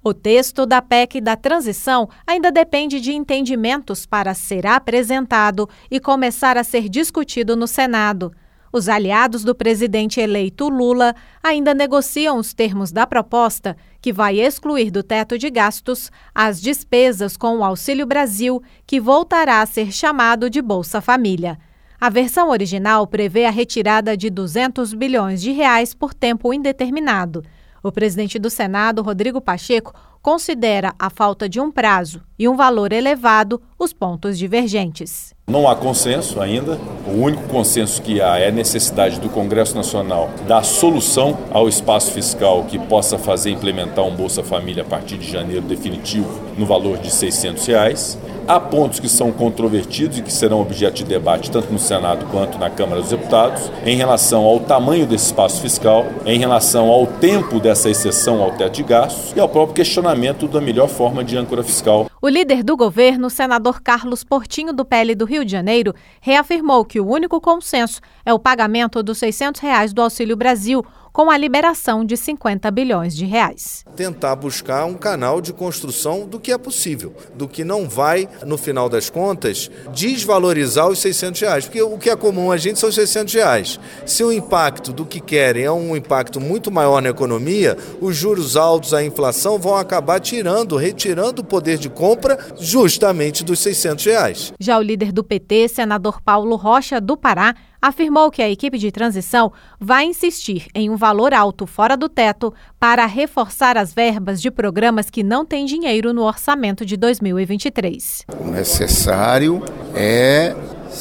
O texto da PEC da transição ainda depende de entendimentos para ser apresentado e começar a ser discutido no Senado. Os aliados do presidente eleito Lula ainda negociam os termos da proposta, que vai excluir do teto de gastos as despesas com o Auxílio Brasil, que voltará a ser chamado de Bolsa Família. A versão original prevê a retirada de R$200 bilhões por tempo indeterminado. O presidente do Senado, Rodrigo Pacheco, considera a falta de um prazo e um valor elevado os pontos divergentes. Não há consenso ainda. O único consenso que há é a necessidade do Congresso Nacional dar solução ao espaço fiscal que possa fazer implementar um Bolsa Família a partir de janeiro definitivo no valor de R$600. Há pontos que são controvertidos e que serão objeto de debate tanto no Senado quanto na Câmara dos Deputados em relação ao tamanho desse espaço fiscal, em relação ao tempo dessa exceção ao teto de gastos e ao próprio questionamento da melhor forma de âncora fiscal. O líder do governo, senador Carlos Portinho, do PL do Rio de Janeiro, reafirmou que o único consenso é o pagamento dos R$600 do Auxílio Brasil, com a liberação de R$50 bilhões. Tentar buscar um canal de construção do que é possível, do que não vai, no final das contas, desvalorizar os R$600, porque o que é comum a gente são os R$600. Se o impacto do que querem é um impacto muito maior na economia, os juros altos, a inflação vão acabar retirando o poder de compra justamente dos R$600. Já o líder do PT, senador Paulo Rocha, do Pará, afirmou que a equipe de transição vai insistir em um valor alto fora do teto para reforçar as verbas de programas que não têm dinheiro no orçamento de 2023. O necessário é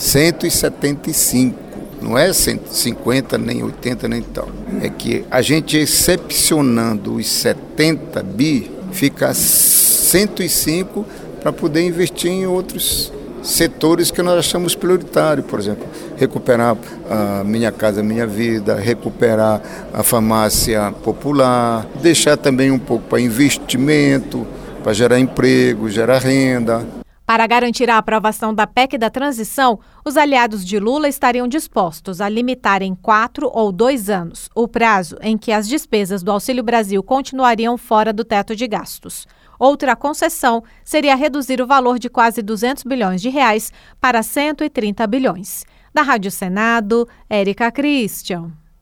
175, não é 150, nem 80, nem tal. É que a gente excepcionando os 70 bi, fica 105 para poder investir em outros setores que nós achamos prioritários, por exemplo, recuperar a Minha Casa Minha Vida, recuperar a farmácia popular, deixar também um pouco para investimento, para gerar emprego, gerar renda. Para garantir a aprovação da PEC da transição, os aliados de Lula estariam dispostos a limitar em 4 ou 2 anos o prazo em que as despesas do Auxílio Brasil continuariam fora do teto de gastos. Outra concessão seria reduzir o valor de quase R$200 bilhões para 130 bilhões. Da Rádio Senado, Érica Christian.